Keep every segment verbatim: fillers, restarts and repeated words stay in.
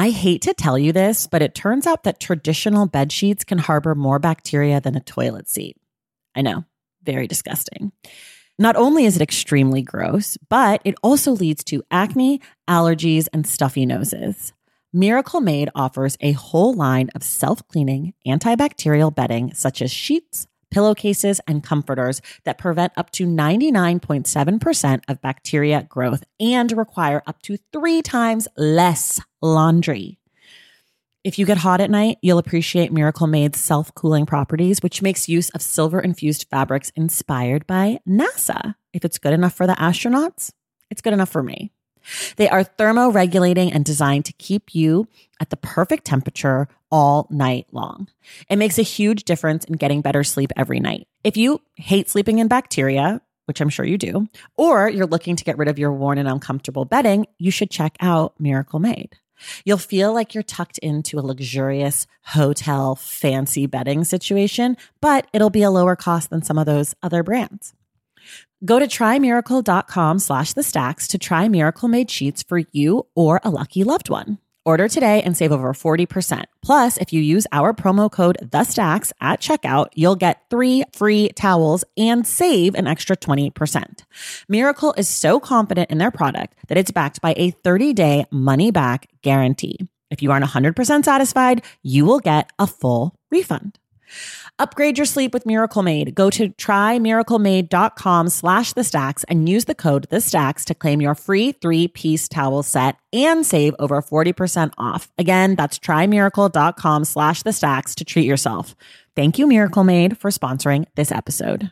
I hate to tell you this, but it turns out that traditional bed sheets can harbor more bacteria than a toilet seat. I know, very disgusting. Not only is it extremely gross, but it also leads to acne, allergies, and stuffy noses. Miracle Made offers a whole line of self-cleaning, antibacterial bedding such as sheets, pillowcases, and comforters that prevent up to ninety-nine point seven percent of bacteria growth and require up to three times less laundry. If you get hot at night, you'll appreciate Miracle Made's self-cooling properties, which makes use of silver-infused fabrics inspired by NASA. If it's good enough for the astronauts, it's good enough for me. They are thermoregulating and designed to keep you at the perfect temperature all night long. It makes a huge difference in getting better sleep every night. If you hate sleeping in bacteria, which I'm sure you do, or you're looking to get rid of your worn and uncomfortable bedding, you should check out Miracle Made. You'll feel like you're tucked into a luxurious hotel fancy bedding situation, but it'll be a lower cost than some of those other brands. Go to trymiracle.com slash the stacks to try Miracle Made sheets for you or a lucky loved one. Order today and save over forty percent. Plus, if you use our promo code THESTACKS at checkout, you'll get three free towels and save an extra twenty percent. Miracle is so confident in their product that it's backed by a thirty-day money-back guarantee. If you aren't one hundred percent satisfied, you will get a full refund. Upgrade your sleep with Miracle Made. Go to trymiraclemade.com slash the stacks and use the code the stacks to claim your free three-piece towel set and save over forty percent off. Again, that's trymiracle.com slash the stacks to treat yourself. Thank you, Miracle Made, for sponsoring this episode.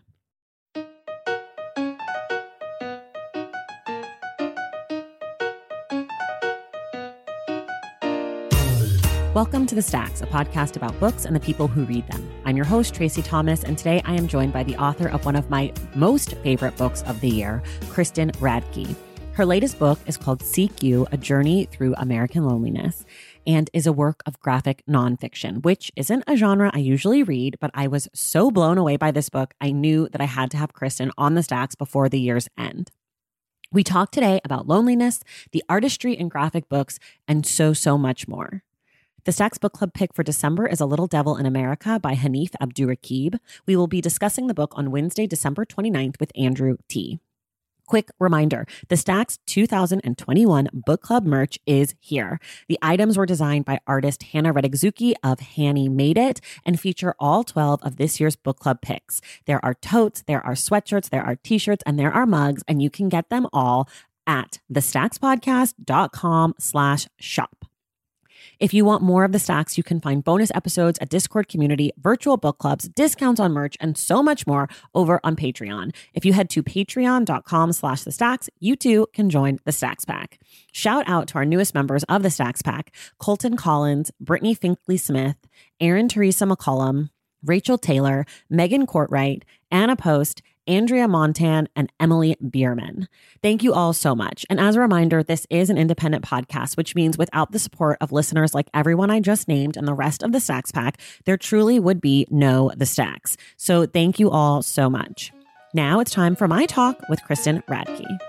Welcome to The Stacks, a podcast about books and the people who read them. I'm your host, Tracy Thomas, and today I am joined by the author of one of my most favorite books of the year, Kristen Radke. Her latest book is called Seek You, A Journey Through American Loneliness, and is a work of graphic nonfiction, which isn't a genre I usually read, but I was so blown away by this book, I knew that I had to have Kristen on The Stacks before the year's end. We talk today about loneliness, the artistry in graphic books, and so, so much more. The Stacks Book Club pick for December is A Little Devil in America by Hanif Abdurraqib. We will be discussing the book on Wednesday, December twenty-ninth with Andrew T. Quick reminder, the Stacks two thousand twenty-one Book Club merch is here. The items were designed by artist Hannah Reddick-Zucchi of Hanny Made It and feature all twelve of this year's book club picks. There are totes, there are sweatshirts, there are t-shirts, and there are mugs, and you can get them all at thestackspodcast.com slash shop. If you want more of The Stacks, you can find bonus episodes, a Discord community, virtual book clubs, discounts on merch, and so much more over on Patreon. If you head to patreon.com slash The Stacks, you too can join The Stacks Pack. Shout out to our newest members of The Stacks Pack, Colton Collins, Brittany Finkley-Smith, Erin Teresa McCollum, Rachel Taylor, Megan Courtwright, Anna Post, Andrea Montan, and Emily Bierman. Thank you all so much. And as a reminder, this is an independent podcast, which means without the support of listeners like everyone I just named and the rest of the Stacks Pack, there truly would be no The Stacks. So thank you all so much. Now it's time for my talk with Kristen Radke.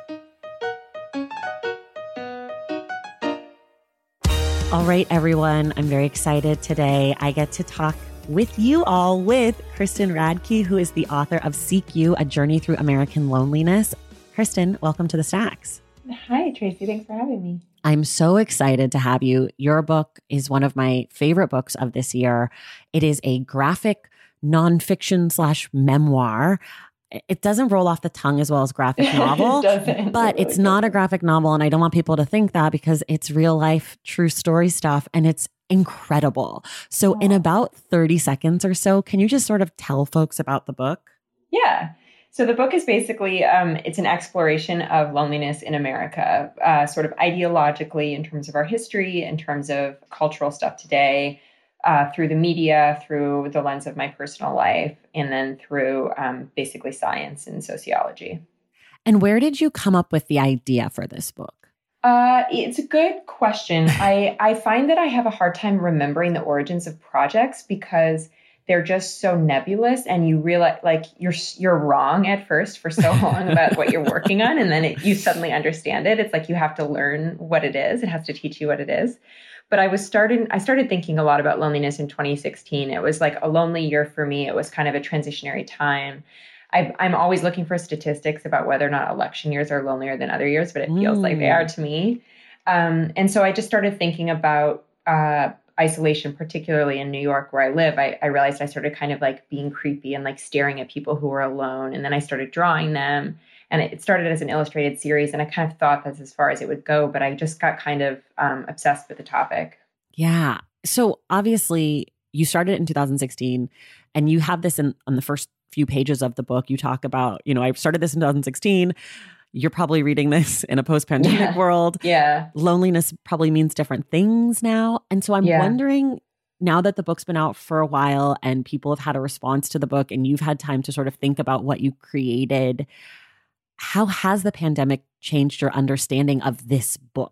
All right, everyone, I'm very excited today. I get to talk with you all with Kristen Radke, who is the author of Seek You, A Journey Through American Loneliness. Kristen, welcome to The Stacks. Hi, Tracy. Thanks for having me. I'm so excited to have you. Your book is one of my favorite books of this year. It is a graphic nonfiction slash memoir. It doesn't roll off the tongue as well as graphic novel, it but it really it's not a graphic novel. And I don't want people to think that because it's real life, true story stuff. And it's incredible. So Wow. in about thirty seconds or so, can you just sort of tell folks about the book? Yeah. So the book is basically, um, it's an exploration of loneliness in America, uh, sort of ideologically in terms of our history, in terms of cultural stuff today, uh, through the media, through the lens of my personal life, and then through um, basically science and sociology. And where did you come up with the idea for this book? Uh, it's a good question. I, I find that I have a hard time remembering the origins of projects because they're just so nebulous and you realize like you're, you're wrong at first for so long about what you're working on. And then it, you suddenly understand it. It's like you have to learn what it is. It has to teach you what it is. But I was started, I started thinking a lot about loneliness in twenty sixteen. It was like a lonely year for me. It was kind of a transitionary time. I, I'm always looking for statistics about whether or not election years are lonelier than other years, but it feels mm. like they are to me. Um, and so I just started thinking about uh, isolation, particularly in New York where I live. I, I realized I started kind of like being creepy and like staring at people who were alone. And then I started drawing them. And it started as an illustrated series. And I kind of thought that's as far as it would go, but I just got kind of um, obsessed with the topic. Yeah. So obviously you started in two thousand sixteen and you have this in on the first few pages of the book. You talk about, you know, I started this in two thousand sixteen. You're probably reading this in a post-pandemic yeah. world. Yeah. Loneliness probably means different things now. And so I'm yeah. wondering, now that the book's been out for a while and people have had a response to the book and you've had time to sort of think about what you created, how has the pandemic changed your understanding of this book?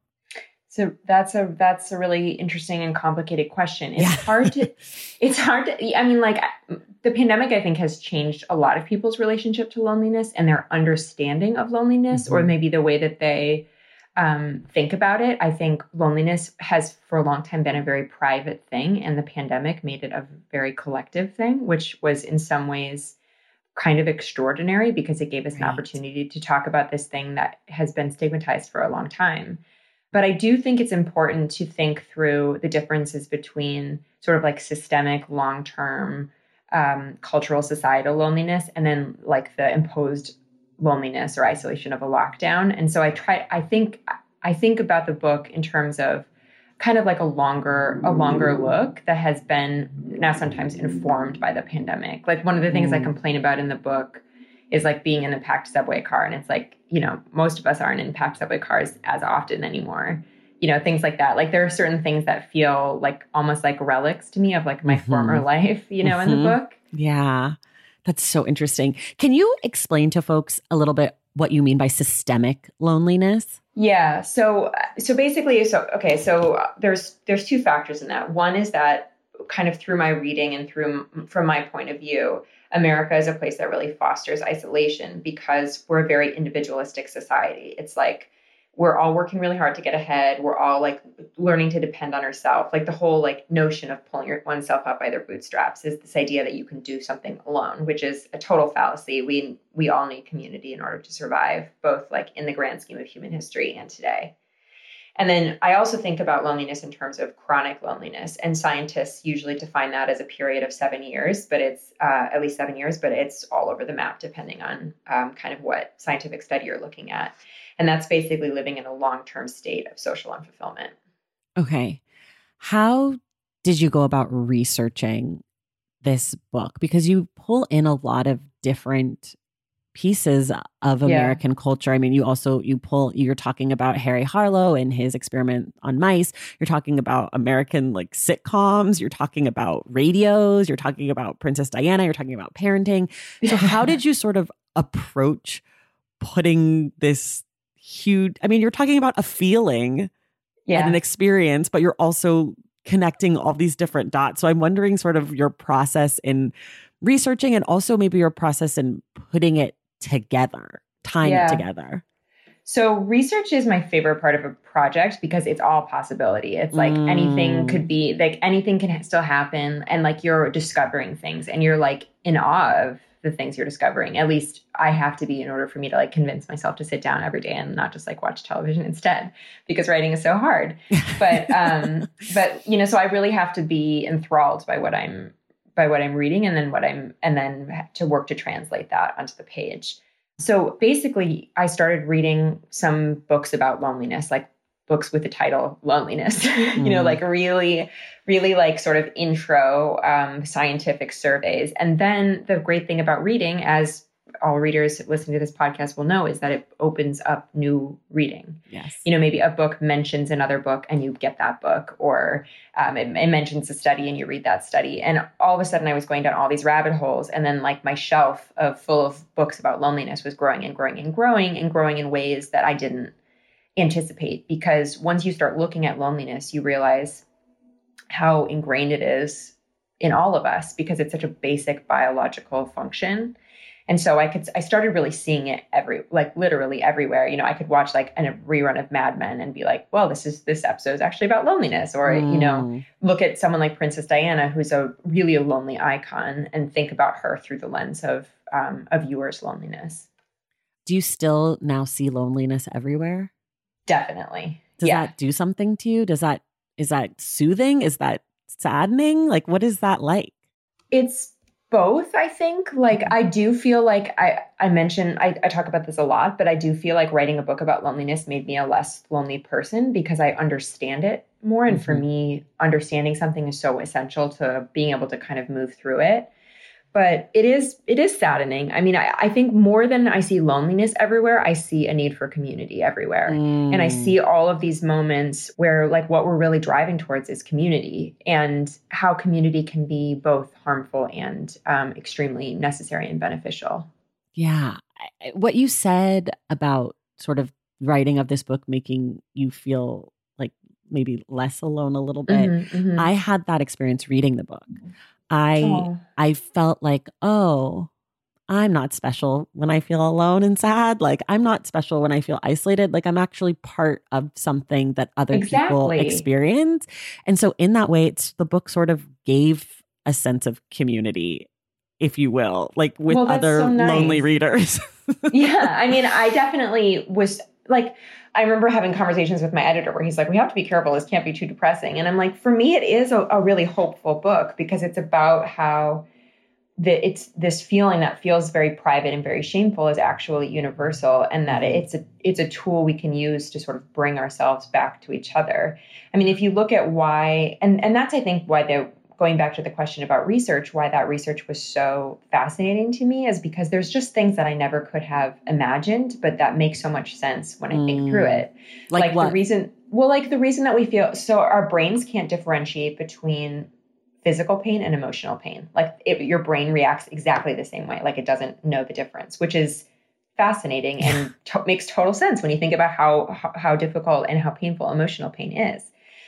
So that's a that's a really interesting and complicated question. It's yeah. hard to it's hard to I mean like the pandemic I think has changed a lot of people's relationship to loneliness and their understanding of loneliness, mm-hmm. or maybe the way that they um, think about it. I think loneliness has for a long time been a very private thing, and the pandemic made it a very collective thing, which was in some ways kind of extraordinary because it gave us right. an opportunity to talk about this thing that has been stigmatized for a long time. But I do think it's important to think through the differences between sort of like systemic, long-term um, cultural societal loneliness and then like the imposed loneliness or isolation of a lockdown. And so I try, I think, I think about the book in terms of kind of like a longer, a longer look that has been now sometimes informed by the pandemic. Like one of the things mm. I complain about in the book is like being in a packed subway car. And it's like, you know, most of us aren't in packed subway cars as often anymore, you know, things like that. Like there are certain things that feel like almost like relics to me of like my mm-hmm. former life, you know, mm-hmm. in the book. Yeah. That's so interesting. Can you explain to folks a little bit what you mean by systemic loneliness? Yeah. So, so basically, so, okay. So there's, there's two factors in that. One is that kind of through my reading and through, from my point of view, America is a place that really fosters isolation because we're a very individualistic society. It's like, we're all working really hard to get ahead. We're all like learning to depend on ourselves. Like the whole like notion of pulling your, oneself up by their bootstraps is this idea that you can do something alone, which is a total fallacy. We, we all need community in order to survive, both like in the grand scheme of human history and today. And then I also think about loneliness in terms of chronic loneliness, and scientists usually define that as a period of seven years, but it's uh, at least seven years, but it's all over the map depending on um, kind of what scientific study you're looking at. And that's basically living in a long-term state of social unfulfillment. Okay. How did you go about researching this book? Because you pull in a lot of different pieces of American yeah. culture. I mean, you also, you pull, you're talking about Harry Harlow and his experiment on mice. You're talking about American like sitcoms. You're talking about radios. You're talking about Princess Diana. You're talking about parenting. So how did you sort of approach putting this huge, I mean, you're talking about a feeling yeah. and an experience, but you're also connecting all these different dots. So I'm wondering sort of your process in researching and also maybe your process in putting it together, tying yeah. it together. So research is my favorite part of a project because it's all possibility. It's like mm. anything could be, like anything can still happen. And like you're discovering things and you're like in awe of the things you're discovering. At least I have to be in order for me to like convince myself to sit down every day and not just like watch television instead, because writing is so hard. But, um, but, you know, so I really have to be enthralled by what I'm, by what I'm reading and then what I'm, and then to work to translate that onto the page. So basically I started reading some books about loneliness, like books with the title Loneliness, mm. you know, like really, really like sort of intro um, scientific surveys. And then the great thing about reading, as all readers listening to this podcast will know, is that it opens up new reading. Yes. You know, maybe a book mentions another book and you get that book, or um, it, it mentions a study and you read that study. And all of a sudden I was going down all these rabbit holes. And then like my shelf of full of books about loneliness was growing and growing and growing and growing in ways that I didn't anticipate. Because once you start looking at loneliness, you realize how ingrained it is in all of us because it's such a basic biological function. And so I could, I started really seeing it every, like literally everywhere. You know, I could watch like a rerun of Mad Men and be like, well, this is, this episode is actually about loneliness. Or, mm. you know, look at someone like Princess Diana, who's a really a lonely icon, and think about her through the lens of, um, a viewer's loneliness. Do you still now see loneliness everywhere? Definitely. Does yeah. that do something to you? Does that, is that soothing? Is that saddening? Like, what is that like? It's both, I think. Like, I do feel like I, I mentioned, I, I talk about this a lot, but I do feel like writing a book about loneliness made me a less lonely person because I understand it more. And mm-hmm. for me, understanding something is so essential to being able to kind of move through it. But it is it is saddening. I mean, I, I think more than I see loneliness everywhere, I see a need for community everywhere. Mm. And I see all of these moments where like what we're really driving towards is community, and how community can be both harmful and um, extremely necessary and beneficial. Yeah. What you said about sort of writing of this book making you feel like maybe less alone a little bit. Mm-hmm, mm-hmm. I had that experience reading the book. I oh. I felt like, oh, I'm not special when I feel alone and sad. Like, I'm not special when I feel isolated. Like, I'm actually part of something that other exactly. people experience. And so in that way, it's the book sort of gave a sense of community, if you will, like with well, other so nice. lonely readers. Yeah. I mean, I definitely was like, I remember having conversations with my editor where he's like, we have to be careful. This can't be too depressing. And I'm like, for me, it is a, a really hopeful book because it's about how the, it's this feeling that feels very private and very shameful is actually universal, and that it's a, it's a tool we can use to sort of bring ourselves back to each other. I mean, if you look at why, and, and that's, I think, why the, going back to the question about research, why that research was so fascinating to me is because there's just things that I never could have imagined, but that make so much sense when I mm. think through it. Like, like what? the reason, well, like the reason that we feel, so our brains can't differentiate between physical pain and emotional pain. Like it, your brain reacts exactly the same way. Like it doesn't know the difference, which is fascinating and to- makes total sense when you think about how, how, how difficult and how painful emotional pain is.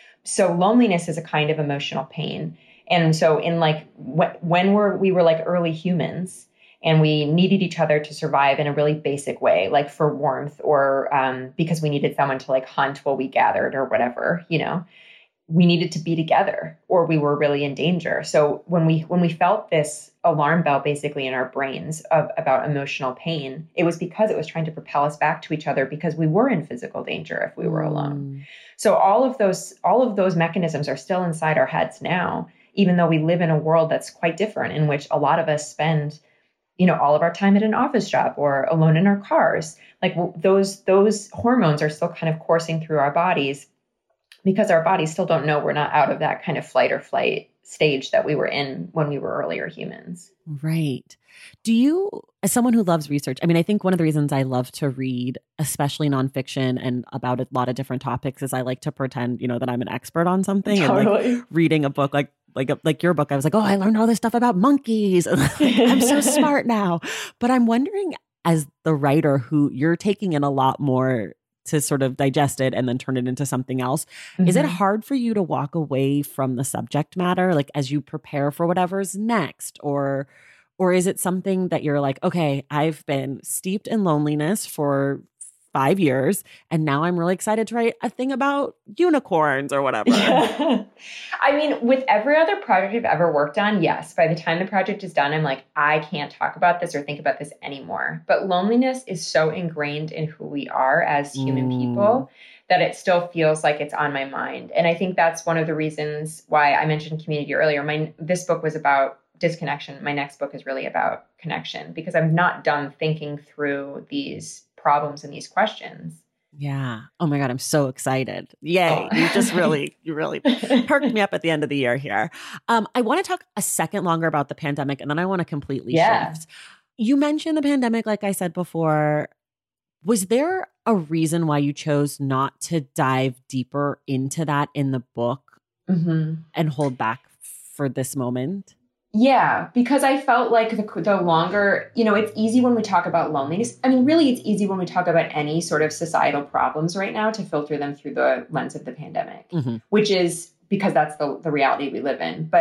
So loneliness is a kind of emotional pain. And so in like wh- when we're, we were like early humans and we needed each other to survive in a really basic way, like for warmth or um, because we needed someone to like hunt while we gathered or whatever, you know, we needed to be together or we were really in danger. So when we when we felt this alarm bell basically in our brains of about emotional pain, it was because it was trying to propel us back to each other because we were in physical danger if we were mm. alone. So all of those all of those mechanisms are still inside our heads now, even though we live in a world that's quite different, in which a lot of us spend, you know, all of our time at an office job or alone in our cars. Like those those hormones are still kind of coursing through our bodies, because our bodies still don't know we're not out of that kind of flight or flight stage that we were in when we were earlier humans. Right. Do you, as someone who loves research, I mean, I think one of the reasons I love to read, especially nonfiction and about a lot of different topics, is I like to pretend, you know, that I'm an expert on something. Totally. And like reading a book like like like your book, I was like, oh, I learned all this stuff about monkeys. I'm so smart now. But I'm wondering, as the writer who you're taking in a lot more to sort of digest it and then turn it into something else. Mm-hmm. Is it hard for you to walk away from the subject matter, like as you prepare for whatever's next? Or, or is it something that you're like, okay, I've been steeped in loneliness for five years and now I'm really excited to write a thing about unicorns or whatever? Yeah. I mean, with every other project I've ever worked on, yes, by the time the project is done, I'm like, I can't talk about this or think about this anymore. But loneliness is so ingrained in who we are as human mm. people that it still feels like it's on my mind. And I think that's one of the reasons why I mentioned community earlier. My this book was about disconnection. My next book is really about connection, because I'm not done thinking through these problems and these questions. Yeah. Oh my God. I'm so excited. Yay. Oh. You just really, you really perked me up at the end of the year here. Um, I want to talk a second longer about the pandemic, and then I want to completely yeah. shift. You mentioned the pandemic, like I said before. Was there a reason why you chose not to dive deeper into that in the book mm-hmm. and hold back for this moment? Yeah, because I felt like the, the longer, you know, it's easy when we talk about loneliness. I mean, really, it's easy when we talk about any sort of societal problems right now to filter them through the lens of the pandemic, mm-hmm. which is because that's the, the reality we live in. But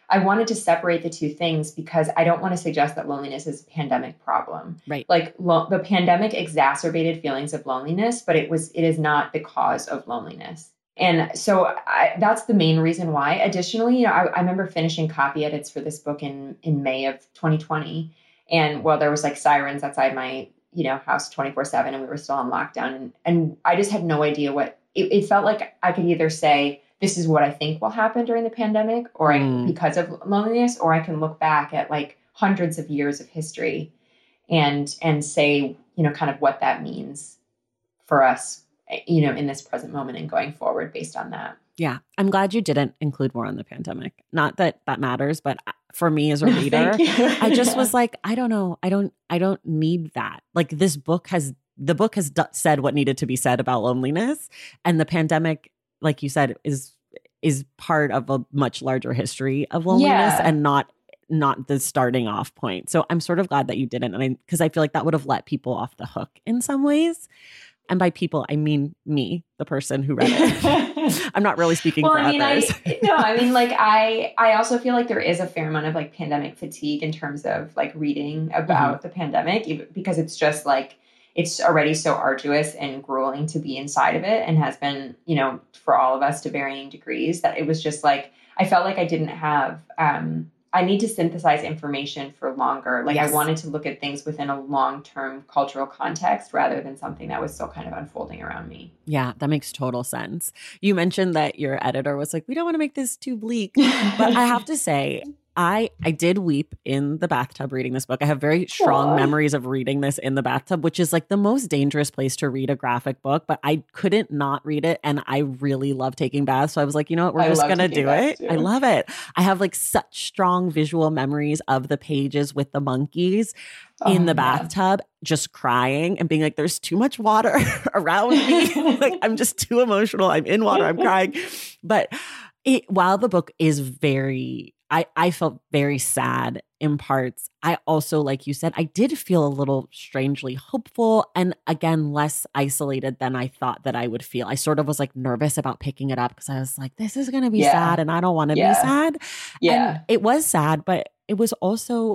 I wanted to separate the two things because I don't want to suggest that loneliness is a pandemic problem. Right. Like lo- the pandemic exacerbated feelings of loneliness, but it was, it is not the cause of loneliness. And so I, that's the main reason why. Additionally, you know, I, I remember finishing copy edits for this book in, in May of twenty twenty. And well, there was like sirens outside my, you know, house twenty-four seven, and we were still on lockdown. And, and I just had no idea what, it, it felt like I could either say, this is what I think will happen during the pandemic, or mm. I, because of loneliness, or I can look back at like hundreds of years of history and, and say, you know, kind of what that means for us, you know, in this present moment and going forward based on that. Yeah. I'm glad you didn't include more on the pandemic. Not that that matters, but for me as a reader, I just was like, I don't know. I don't, I don't need that. Like this book has, the book has d- said what needed to be said about loneliness, and the pandemic, like you said, is is part of a much larger history of loneliness yeah. and not not the starting off point. So I'm sort of glad that you didn't, and I because I feel like that would have let people off the hook in some ways. And by people, I mean me, the person who read it. I'm not really speaking well, for I mean, others. I, no, I mean, like I, I also feel like there is a fair amount of like pandemic fatigue in terms of like reading about mm-hmm. the pandemic, because it's just like, it's already so arduous and grueling to be inside of it, and has been, you know, for all of us to varying degrees, that it was just like, I felt like I didn't have, um, I need to synthesize information for longer. Like yes. I wanted to look at things within a long-term cultural context rather than something that was still kind of unfolding around me. Yeah, that makes total sense. You mentioned that your editor was like, we don't want to make this too bleak, but I have to say, I I did weep in the bathtub reading this book. I have very strong Aww. memories of reading this in the bathtub, which is like the most dangerous place to read a graphic book, but I couldn't not read it, and I really love taking baths. So I was like, you know what, we're I just going to do it. Too. I love it. I have like such strong visual memories of the pages with the monkeys oh, in the bathtub, yeah. just crying and being like, there's too much water around me. Like I'm just too emotional. I'm in water. I'm crying. But it, while the book is very... I, I felt very sad in parts. I also, like you said, I did feel a little strangely hopeful, and again, less isolated than I thought that I would feel. I sort of was like nervous about picking it up because I was like, this is going to be yeah. sad and I don't want to yeah. be sad. Yeah. And it was sad, but it was also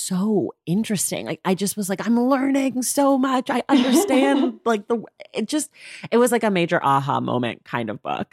so interesting. Like I just was like, I'm learning so much. I understand like the, it just, it was like a major aha moment kind of book.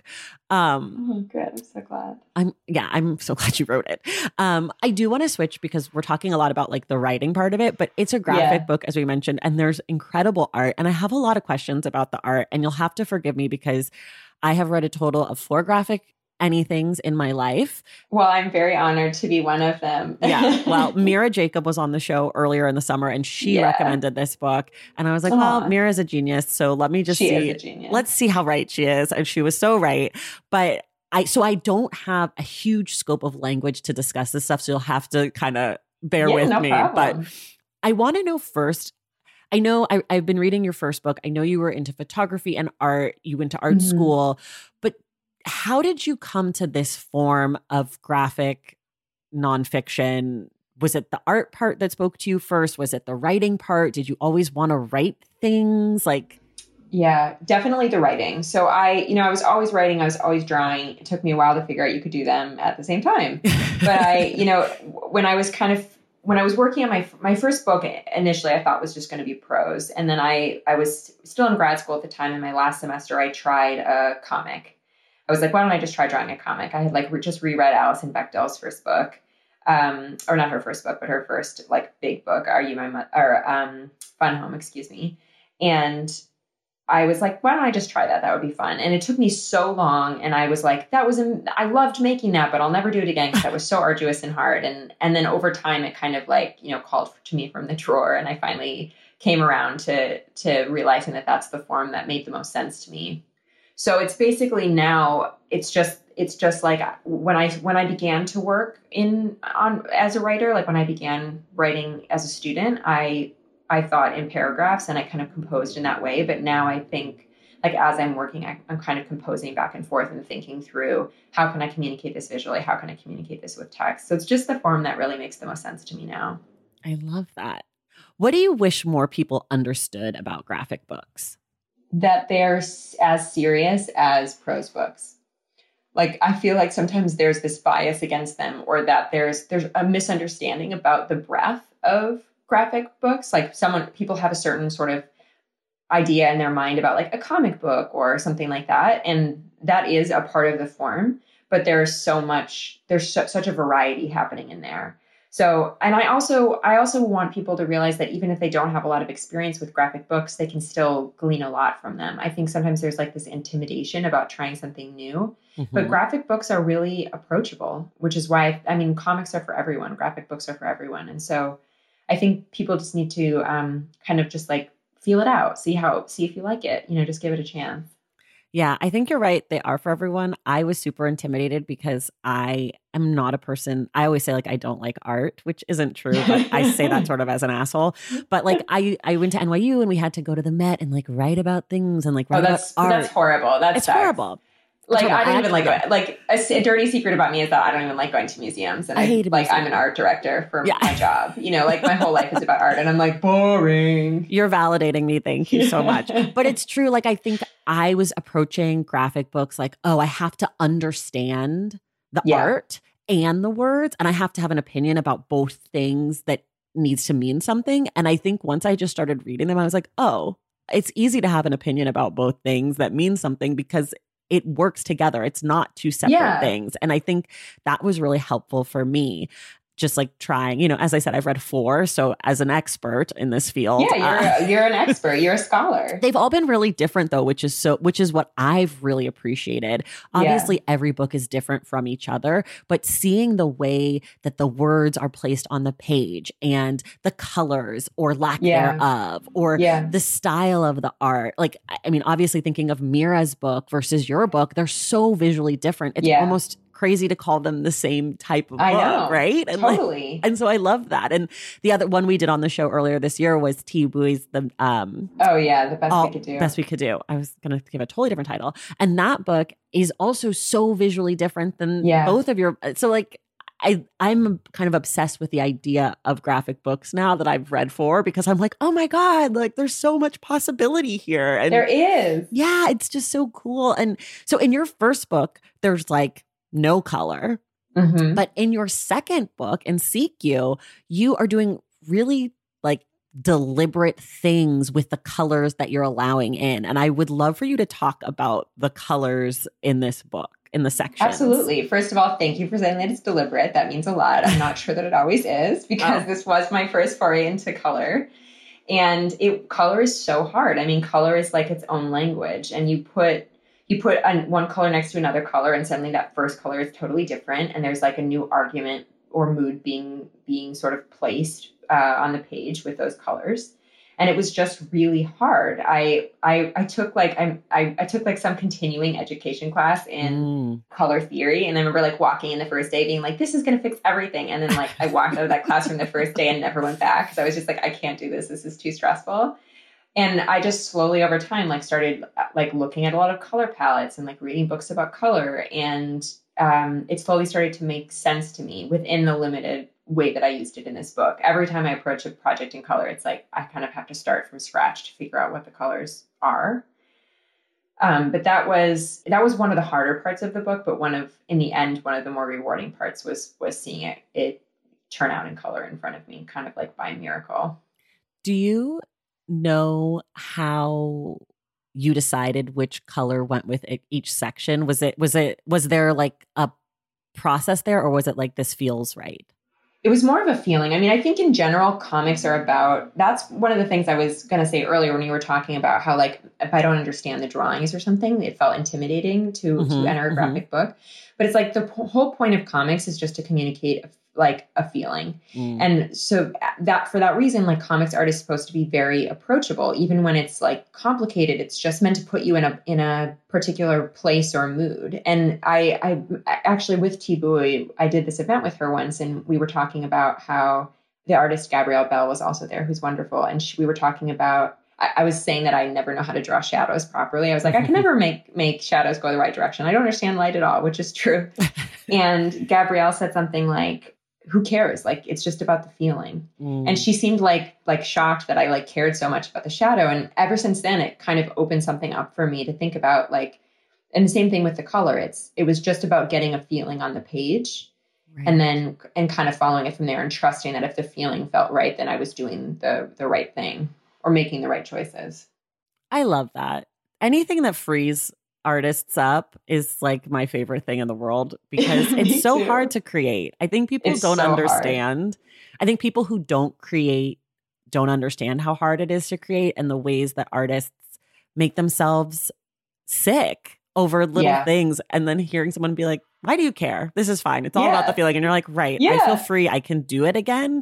Um, oh, good. I'm so glad. I'm, yeah, I'm so glad you wrote it. Um, I do want to switch because we're talking a lot about like the writing part of it, but it's a graphic yeah. book, as we mentioned, and there's incredible art. And I have a lot of questions about the art, and you'll have to forgive me because I have read a total of four graphic anythings in my life. Well, I'm very honored to be one of them. Yeah. Well, Mira Jacob was on the show earlier in the summer, and she yeah. recommended this book. And I was like, Aww. well, Mira's a genius. So let me just she see. Is a genius. Let's see how right she is. And she was so right. But I, so I don't have a huge scope of language to discuss this stuff. So you'll have to kind of bear yeah, with no me. problem. But I want to know first, I know I, I've been reading your first book. I know you were into photography and art. You went to art mm-hmm. school, but how did you come to this form of graphic nonfiction? Was it the art part that spoke to you first? Was it the writing part? Did you always want to write things? Like, yeah, definitely the writing. So I, you know, I was always writing. I was always drawing. It took me a while to figure out you could do them at the same time. But I, you know, when I was kind of, when I was working on my, my first book initially, I thought was just going to be prose. And then I, I was still in grad school at the time. In my last semester, I tried a comic. I was like, why don't I just try drawing a comic? I had like re- just reread Alison Bechdel's first book, um, or not her first book, but her first like big book, Are You My Mo- or um, Fun Home, excuse me. And I was like, why don't I just try that? That would be fun. And it took me so long. And I was like, that was, a, I loved making that, but I'll never do it again because that was so arduous and hard. And, and then over time, it kind of like, you know, called to me from the drawer. And I finally came around to, to realizing that that's the form that made the most sense to me. So it's basically now it's just, it's just like when I, when I began to work in on as a writer, like when I began writing as a student, I, I thought in paragraphs and I kind of composed in that way. But now I think like as I'm working, I, I'm kind of composing back and forth and thinking through how can I communicate this visually? How can I communicate this with text? So it's just the form that really makes the most sense to me now. I love that. What do you wish more people understood about graphic books? That they're as serious as prose books. Like, I feel like sometimes there's this bias against them, or that there's there's a misunderstanding about the breadth of graphic books. Like, someone people have a certain sort of idea in their mind about like a comic book or something like that, and that is a part of the form. But there's so much, there's su- such a variety happening in there. So, and I also, I also want people to realize that even if they don't have a lot of experience with graphic books, they can still glean a lot from them. I think sometimes there's like this intimidation about trying something new, Mm-hmm. but graphic books are really approachable, which is why, I mean, comics are for everyone. Graphic books are for everyone. And so I think people just need to um, kind of just like feel it out, see how, see if you like it, you know, just give it a chance. Yeah, I think you're right. They are for everyone. I was super intimidated because I am not a person. I always say like I don't like art, which isn't true, but I say that sort of as an asshole. But like I I went to N Y U and we had to go to the Met and like write about things and like write Oh, that's about art. that's horrible. That's it's horrible. Like, horrible. I don't I even like actually- it. Like, a, a dirty secret about me is that I don't even like going to museums. And I I, hate like, museums. I'm an art director for Yeah. my job. You know, like, my whole life is about art. And I'm like, boring. You're validating me. Thank you so much. But it's true. Like, I think I was approaching graphic books like, oh, I have to understand the Yeah. art and the words, and I have to have an opinion about both things that needs to mean something. And I think once I just started reading them, I was like, oh, it's easy to have an opinion about both things that mean something because it works together. It's not two separate Yeah. things. And I think that was really helpful for me. Just like trying, you know, as I said, I've read four. So as an expert in this field, Yeah, you're, uh, you're an expert. You're a scholar. they've all been really different though, which is so, which is what I've really appreciated. Obviously, every book is different from each other, but seeing the way that the words are placed on the page and the colors or lack Yeah. thereof, or Yeah. the style of the art. Like, I mean, obviously thinking of Mira's book versus your book, they're so visually different. It's Yeah. almost crazy to call them the same type of I book, know. right? And like, Totally. and so I love that. And the other one we did on the show earlier this year was T. Bui's The um, Oh, yeah. The best All- we could do. Best We Could Do. I was going to give a totally different title. And that book is also so visually different than Yeah. both of your. So like, I, I'm kind of obsessed with the idea of graphic books now that I've read four, because I'm like, oh my God, like there's so much possibility here. And There is. yeah, it's just so cool. And so in your first book, there's like no color. Mm-hmm. But in your second book, in Seek You, you are doing really like deliberate things with the colors that you're allowing in. And I would love for you to talk about the colors in this book, in the section. Absolutely. First of all, thank you for saying that it's deliberate. That means a lot. I'm not sure that it always is, because Oh. this was my first foray into color. And it color is so hard. I mean, color is like its own language. And you put you put an, one color next to another color, and suddenly that first color is totally different. And there's like a new argument or mood being being sort of placed uh, on the page with those colors. And it was just really hard. I I, I took like I, I I took like some continuing education class in Mm. color theory, and I remember like walking in the first day being like, this is going to fix everything. And then like I walked out of that classroom the first day and never went back, because I was just like, I can't do this. This is too stressful. And I just slowly over time like started like looking at a lot of color palettes and like reading books about color, and um, it slowly started to make sense to me within the limited way that I used it in this book. Every time I approach a project in color, it's like I kind of have to start from scratch to figure out what the colors are. Um, but that was that was one of the harder parts of the book. But one of, in the end, one of the more rewarding parts was was seeing it it turn out in color in front of me, kind of like by miracle. Do you know how you decided which color went with e- each section? Was it was it was there like a process there, or was it like this feels right? It was more of a feeling. I mean, I think in general, comics are about, that's one of the things I was going to say earlier when you were talking about how, like, if I don't understand the drawings or something, it felt intimidating to, Mhm, to enter a graphic book. But it's like the p- whole point of comics is just to communicate like a feeling. Mm. And so that, for that reason, like comics art is supposed to be very approachable. Even when it's like complicated, it's just meant to put you in a, in a particular place or mood. And I, I actually with T. Bui, I did this event with her once, and we were talking about how the artist Gabrielle Bell was also there, who's wonderful. And she, we were talking about, I, I was saying that I never know how to draw shadows properly. I was like, I can never make, make shadows go the right direction. I don't understand light at all, which is true. And Gabrielle said something like, who cares? Like, it's just about the feeling. Mm. And she seemed like, like shocked that I like cared so much about the shadow. And ever since then, it kind of opened something up for me to think about, like, and the same thing with the color. It's, it was just about getting a feeling on the page. Right. And then, and kind of following it from there and trusting that if the feeling felt right, then I was doing the the right thing or making the right choices. I love that. Anything that frees artists up is like my favorite thing in the world because it's so too. hard to create. I think people It's don't so understand. Hard. I think people who don't create don't understand how hard it is to create and the ways that artists make themselves sick over little yeah. things. And then hearing someone be like, why do you care? This is fine. It's all yeah. about the feeling. And you're like, right. Yeah. I feel free. I can do it again.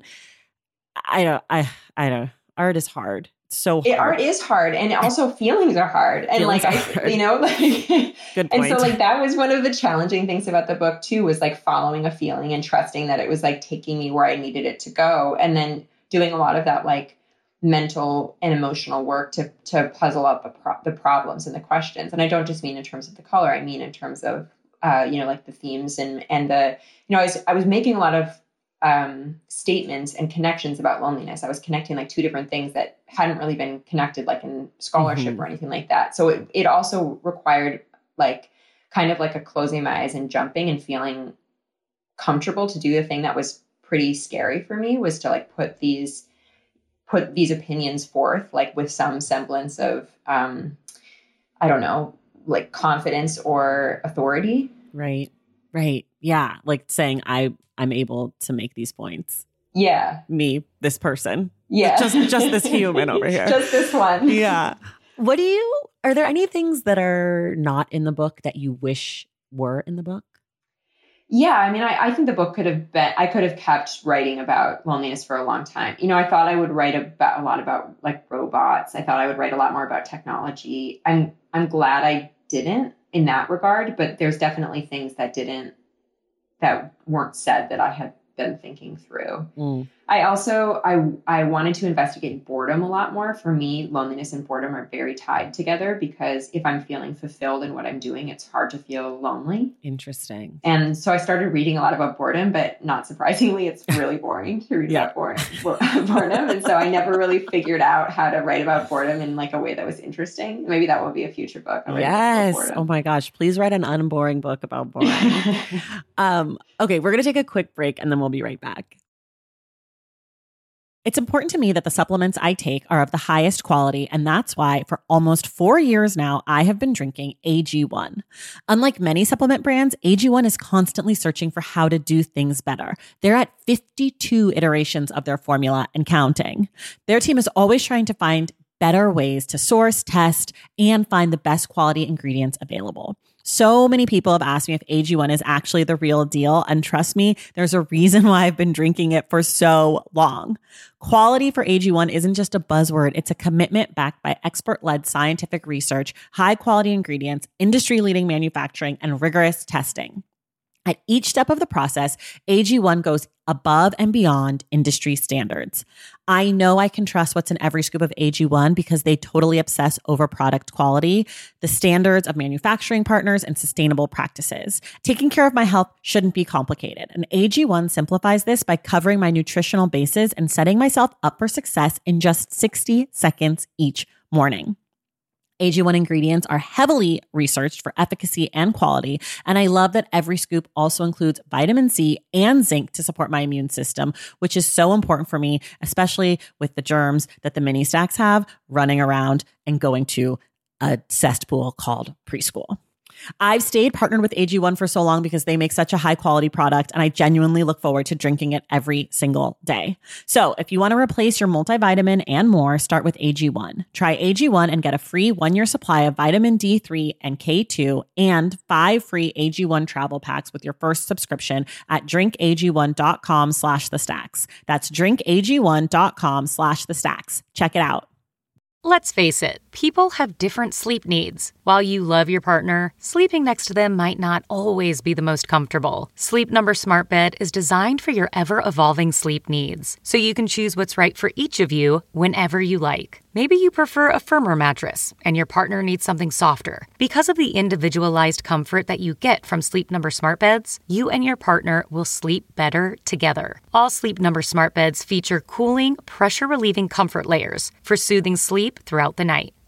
I don't, I, I don't, art is hard. It's so hard. It, art is hard. And also feelings are hard. And feelings like, I, hard. you know, like, good point. And so like, that was one of the challenging things about the book too, was like following a feeling and trusting that it was like taking me where I needed it to go. And then doing a lot of that, like, mental and emotional work to to puzzle up a pro- the problems and the questions. And I don't just mean in terms of the color. I mean in terms of uh, you know, like the themes and and the you know I was I was making a lot of um, statements and connections about loneliness. I was connecting like two different things that hadn't really been connected, like in scholarship mm-hmm. or anything like that. So it it also required like kind of like a closing my eyes and jumping and feeling comfortable to do the thing that was pretty scary for me, was to like put these. put these opinions forth, like with some semblance of, um, I don't know, like confidence or authority. Right. Right. Yeah. Like saying I, I'm able to make these points. Yeah. Me, this person. Yeah. Just, just this human over here. Just this one. Yeah. What do you, are there any things that are not in the book that you wish were in the book? Yeah, I mean, I, I think the book could have been, I could have kept writing about loneliness for a long time. You know, I thought I would write about a lot about like robots. I thought I would write a lot more about technology. I'm, I'm glad I didn't in that regard, but there's definitely things that didn't, that weren't said that I had been thinking through. Mm. I also, I, I wanted to investigate boredom a lot more. For me, loneliness and boredom are very tied together because if I'm feeling fulfilled in what I'm doing, it's hard to feel lonely. Interesting. And so I started reading a lot about boredom, but not surprisingly, it's really boring to read yeah. about boredom, boredom. And so I never really figured out how to write about boredom in like a way that was interesting. Maybe that will be a future book. Yes. Oh my gosh. Please write an unboring book about boredom. um, okay. We're going to take a quick break and then we'll be right back. It's important to me that the supplements I take are of the highest quality, and that's why for almost four years now, I have been drinking A G one. Unlike many supplement brands, A G one is constantly searching for how to do things better. They're at fifty-two iterations of their formula and counting. Their team is always trying to find better ways to source, test, and find the best quality ingredients available. So many people have asked me if A G one is actually the real deal. And trust me, there's a reason why I've been drinking it for so long. Quality for A G one isn't just a buzzword. It's a commitment backed by expert-led scientific research, high-quality ingredients, industry-leading manufacturing, and rigorous testing. At each step of the process, A G one goes above and beyond industry standards. I know I can trust what's in every scoop of A G one because they totally obsess over product quality, the standards of manufacturing partners, and sustainable practices. Taking care of my health shouldn't be complicated, and A G one simplifies this by covering my nutritional bases and setting myself up for success in just sixty seconds each morning. A G one ingredients are heavily researched for efficacy and quality, and I love that every scoop also includes vitamin C and zinc to support my immune system, which is so important for me, especially with the germs that the mini stacks have running around and going to a cesspool called preschool. I've stayed partnered with A G one for so long because they make such a high quality product, and I genuinely look forward to drinking it every single day. So if you want to replace your multivitamin and more, start with A G one. Try A G one and get a free one-year supply of vitamin D three and K two and five free A G one travel packs with your first subscription at drinkag1.com slash the stacks. That's drinkag1.com slash the stacks. Check it out. Let's face it, people have different sleep needs. While you love your partner, sleeping next to them might not always be the most comfortable. Sleep Number Smart Bed is designed for your ever-evolving sleep needs, so you can choose what's right for each of you whenever you like. Maybe you prefer a firmer mattress and your partner needs something softer. Because of the individualized comfort that you get from Sleep Number Smart Beds, you and your partner will sleep better together. All Sleep Number Smart Beds feature cooling, pressure-relieving comfort layers for soothing sleep throughout the night.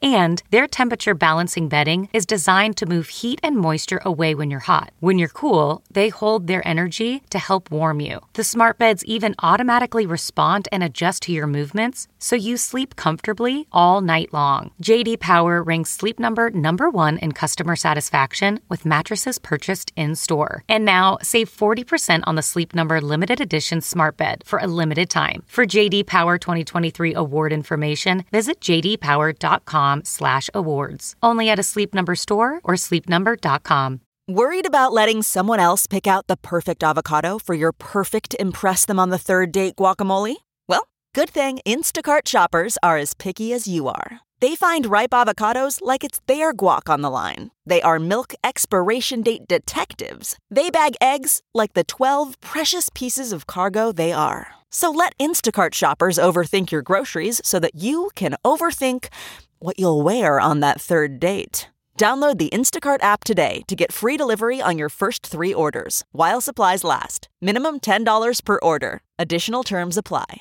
And their temperature balancing bedding is designed to move heat and moisture away when you're hot. When you're cool, they hold their energy to help warm you. The smart beds even automatically respond and adjust to your movements, so you sleep comfortably all night long. J D Power ranks Sleep Number number one in customer satisfaction with mattresses purchased in-store. And now, save forty percent on the Sleep Number limited edition smart bed for a limited time. For J D Power twenty twenty-three award information, visit j d power dot com slash awards. Only at a Sleep Number store or sleep number dot com. Worried about letting someone else pick out the perfect avocado for your perfect impress them on the third date guacamole? Well, good thing Instacart shoppers are as picky as you are. They find ripe avocados like it's their guac on the line. They are milk expiration date detectives. They bag eggs like the twelve precious pieces of cargo they are. So let Instacart shoppers overthink your groceries so that you can overthink what you'll wear on that third date. Download the Instacart app today to get free delivery on your first three orders, while supplies last. Minimum ten dollars per order. Additional terms apply.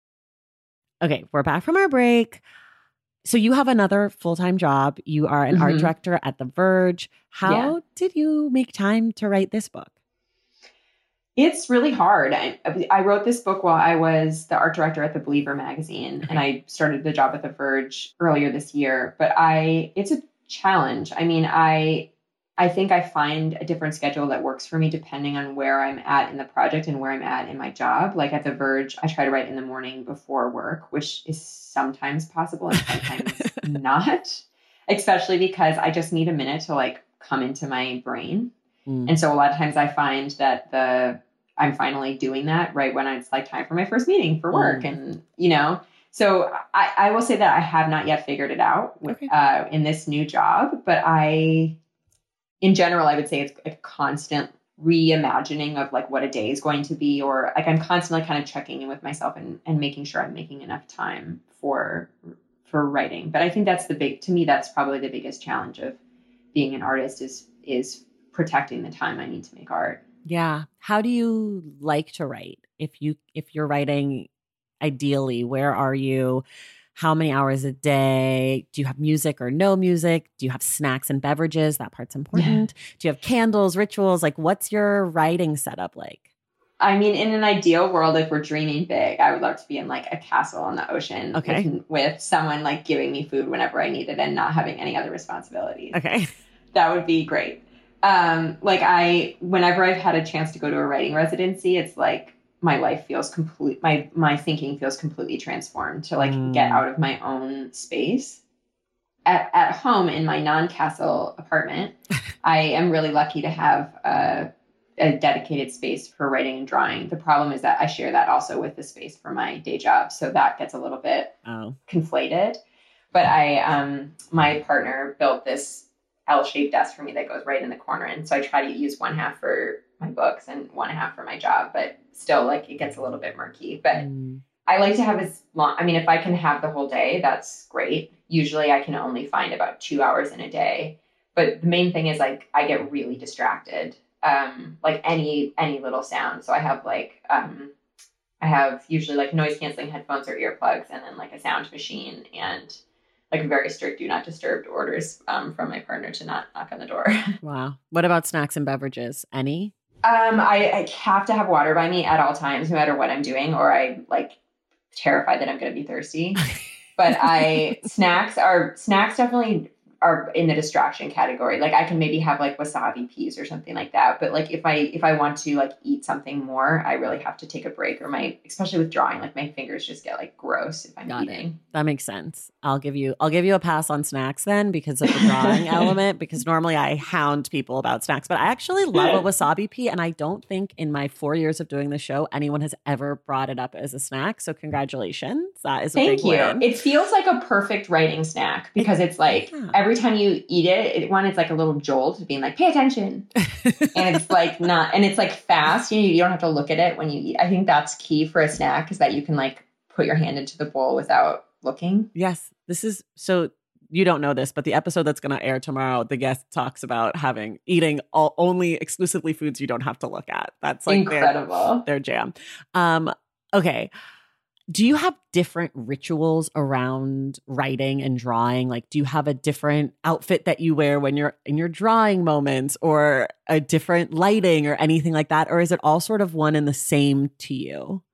Okay, we're back from our break. So you have another full-time job. You are an mm-hmm. art director at The Verge. How yeah. did you make time to write this book? It's really hard. I, I wrote this book while I was the art director at The Believer magazine, okay. and I started the job at The Verge earlier this year. But I, it's a challenge. I mean, I, I think I find a different schedule that works for me depending on where I'm at in the project and where I'm at in my job. Like at The Verge, I try to write in the morning before work, which is sometimes possible and sometimes not, especially because I just need a minute to like come into my brain. Mm. And so a lot of times I find that the I'm finally doing that right when it's like time for my first meeting for work. Mm. And, you know, so I, I will say that I have not yet figured it out with, okay. uh, in this new job, but I, in general, I would say it's a constant reimagining of like what a day is going to be, or like I'm constantly kind of checking in with myself and, and making sure I'm making enough time for, for writing. But I think that's the big, to me, that's probably the biggest challenge of being an artist is, is protecting the time I need to make art. Yeah. How do you like to write? If you, if you're writing ideally, where are you? How many hours a day? Do you have music or no music? Do you have snacks and beverages? That part's important. Yeah. Do you have candles, rituals? Like what's your writing setup like? I mean, in an ideal world, if we're dreaming big, I would love to be in like a castle on the ocean okay. with, with someone like giving me food whenever I need it and not having any other responsibilities. Okay. That would be great. Um, like I, whenever I've had a chance to go to a writing residency, it's like my life feels complete. My, my thinking feels completely transformed to like mm. get out of my own space. At, at home in my non-castle apartment, I am really lucky to have a, a dedicated space for writing and drawing. The problem is that I share that also with the space for my day job. So that gets a little bit oh. conflated, but I, um, my partner built this L-shaped desk for me that goes right in the corner. And so I try to use one half for my books and one half for my job, but still like it gets a little bit murky. But mm. I like to have as long, I mean, if I can have the whole day, that's great. Usually I can only find about two hours in a day. But the main thing is like I get really distracted. Um, like any any little sound. So I have like um, I have usually like noise canceling headphones or earplugs, and then like a sound machine and like very strict do not disturb orders um, from my partner to not knock on the door. Wow. What about snacks and beverages? Any? Um, I, I have to have water by me at all times, no matter what I'm doing, or I'm like terrified that I'm going to be thirsty. But I snacks are snacks definitely are in the distraction category. Like I can maybe have like wasabi peas or something like that. But like if I if I want to like eat something more, I really have to take a break, or my especially with drawing, like my fingers just get like gross if I'm Got eating. It. That makes sense. I'll give you I'll give you a pass on snacks then because of the drawing element, because normally I hound people about snacks. But I actually love a wasabi pea, and I don't think in my four years of doing the show anyone has ever brought it up as a snack. So congratulations. That is a Thank big you. win. It feels like a perfect writing snack because it's like yeah. every time you eat it, it, one, it's like a little jolt being like, pay attention. And it's like not, and it's like fast. You know, you don't have to look at it when you eat. I think that's key for a snack is that you can like put your hand into the bowl without looking. Yes. This is, so you don't know this, but the episode that's going to air tomorrow, the guest talks about having, eating all, only exclusively foods you don't have to look at. That's like incredible. Their, their jam. Um, okay. Do you have different rituals around writing and drawing? Like, do you have a different outfit that you wear when you're in your drawing moments, or a different lighting or anything like that? Or is it all sort of one and the same to you?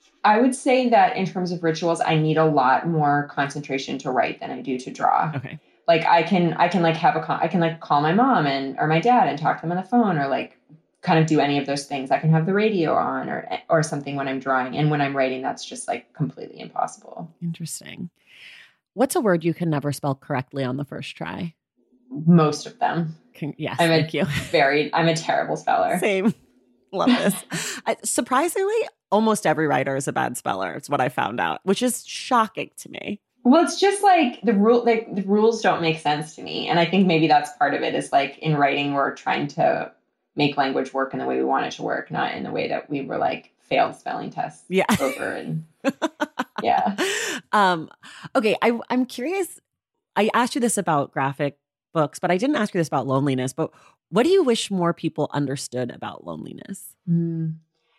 I would say that in terms of rituals, I need a lot more concentration to write than I do to draw. Okay. Like I can, I can like have a, con- I can like call my mom and, or my dad and talk to them on the phone, or like kind of do any of those things. I can have the radio on or, or something when I'm drawing. And when I'm writing, that's just like completely impossible. Interesting. What's a word you can never spell correctly on the first try? Most of them. Can, yes. I'm thank a you. very, I'm a terrible speller. Same. Love this. I, surprisingly, almost every writer is a bad speller. It's what I found out, which is shocking to me. Well, it's just like the rule, like the rules don't make sense to me. And I think maybe that's part of it, is like in writing, we're trying to make language work in the way we want it to work, not in the way that we were like failed spelling tests yeah. over. And yeah. Um, okay. I, I'm curious. I asked you this about graphic books, but I didn't ask you this about loneliness. But what do you wish more people understood about loneliness? Mm.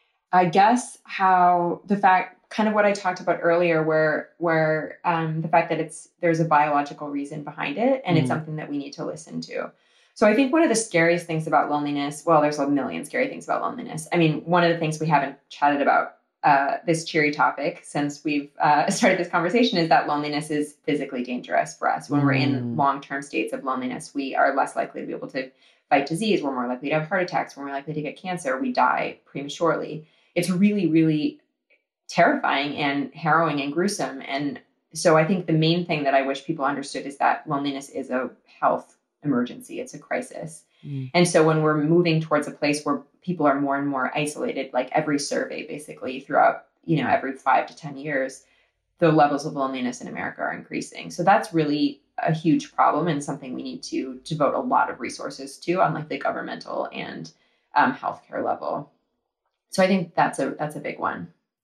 I guess how the fact, kind of what I talked about earlier, where where um, the fact that it's there's a biological reason behind it, and mm. it's something that we need to listen to. So I think one of the scariest things about loneliness, well, there's a million scary things about loneliness. I mean, one of the things we haven't chatted about uh, this cheery topic since we've uh, started this conversation is that loneliness is physically dangerous for us. When mm. we're in long-term states of loneliness, we are less likely to be able to fight disease. We're more likely to have heart attacks. We're more likely to get cancer. We die prematurely. It's really, really terrifying and harrowing and gruesome. And so I think the main thing that I wish people understood is that loneliness is a health emergency. It's a crisis. Mm. And so when we're moving towards a place where people are more and more isolated, like every survey basically throughout, you know, every five to ten years, the levels of loneliness in America are increasing. So that's really a huge problem and something we need to devote a lot of resources to on like the governmental and um, healthcare level. So I think that's a that's a big one.